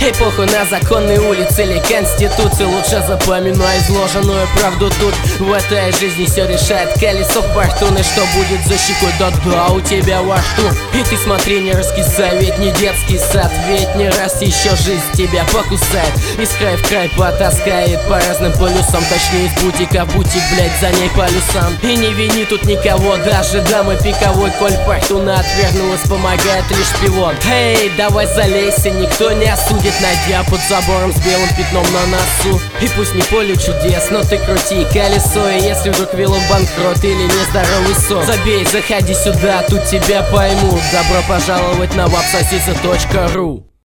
Эй, похуй на законные улицы или конституцию, лучше запоминай изложенную правду тут. В этой жизни все решает колесо фортуны. Что будет за щекой, да-да, у тебя во рту. И ты смотри, не раскисай, ведь не детский сад. Ведь не раз еще жизнь тебя покусает, из края в край потаскает по разным полюсам. Точнее, из бутика в бутик, блять, за ней полюсам. И не вини тут никого, даже дамы пиковой. Коль фортуна отвернулась, помогает лишь шпион. Эй, давай залейся, никто не осудит, найдя под забором с белым пятном на носу. И пусть не поле чудес, но ты крути колесо. И если вдруг вилл банкрот или нездоровый сон, забей, заходи сюда, тут тебя поймут. Добро пожаловать на wapsosisa.ru.